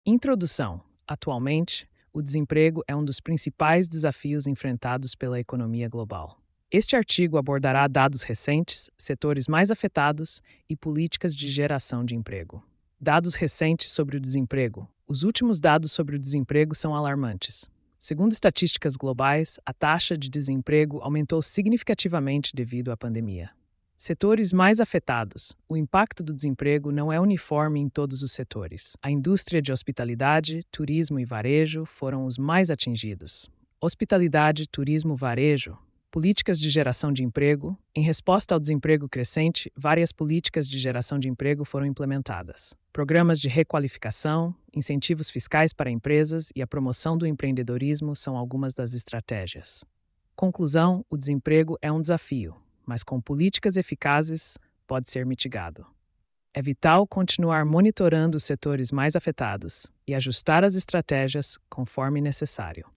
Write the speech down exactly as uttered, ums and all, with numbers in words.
Introdução. Atualmente, o desemprego é um dos principais desafios enfrentados pela economia global. Este artigo abordará dados recentes, setores mais afetados e políticas de geração de emprego. Dados recentes sobre o desemprego. Os últimos dados sobre o desemprego são alarmantes. Segundo estatísticas globais, a taxa de desemprego aumentou significativamente devido à pandemia. Setores mais afetados. O impacto do desemprego não é uniforme em todos os setores. A indústria de hospitalidade, turismo e varejo foram os mais atingidos. Hospitalidade, turismo, varejo. Políticas de geração de emprego. Em resposta ao desemprego crescente, várias políticas de geração de emprego foram implementadas. Programas de requalificação, incentivos fiscais para empresas e a promoção do empreendedorismo são algumas das estratégias. Conclusão: o desemprego é um desafio, mas com políticas eficazes pode ser mitigado. É vital continuar monitorando os setores mais afetados e ajustar as estratégias conforme necessário.